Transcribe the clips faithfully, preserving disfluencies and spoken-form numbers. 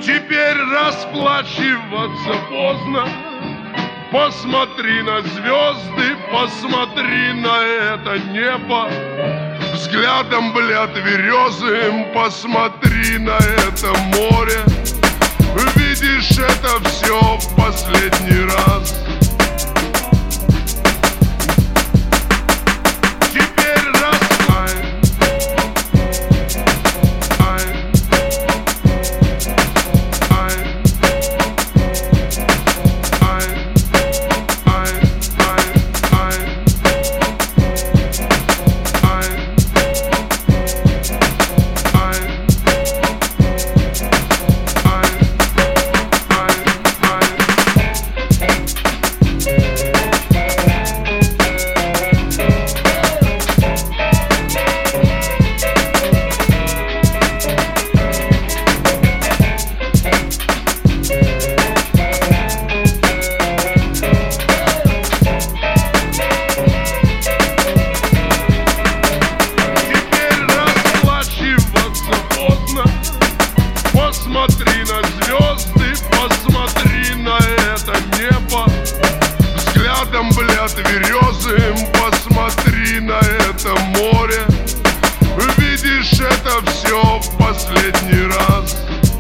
Теперь расплачиваться поздно. Посмотри на звезды, посмотри на это небо. Взглядом, бля, тверезым посмотри на это море. Видишь это все в последний раз. Теперь растай. Ай. Ай. Ай. Ай. Ай. Ай. Посмотри на звезды, посмотри на это небо. Взглядом, бля, тверезым посмотри на это море. Видишь это все в последний раз.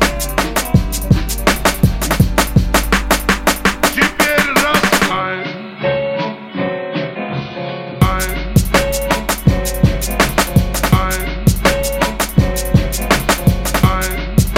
Теперь растай. Ай. Ай. Ай.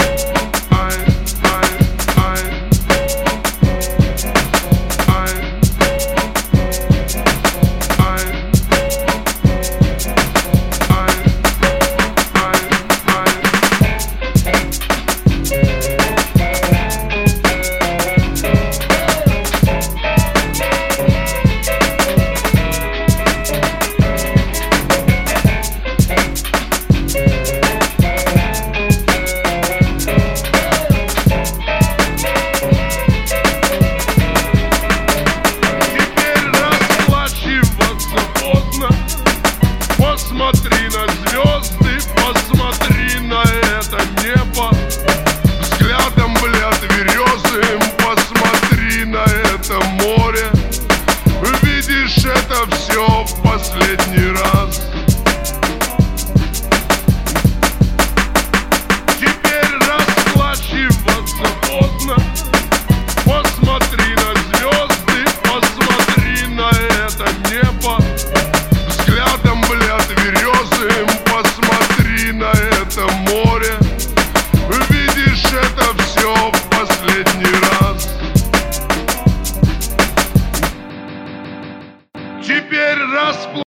Посмотри на звезды, посмотри на это небо. Взглядом, бля, тверезым посмотри на это море. Видишь это все в последний раз. Теперь расплачиваться поздно. Посмотри на звезды, посмотри на это небо. Взглядом, бля, тверезым посмотри на это море. Видишь это все в последний раз. Теперь расплачиваться.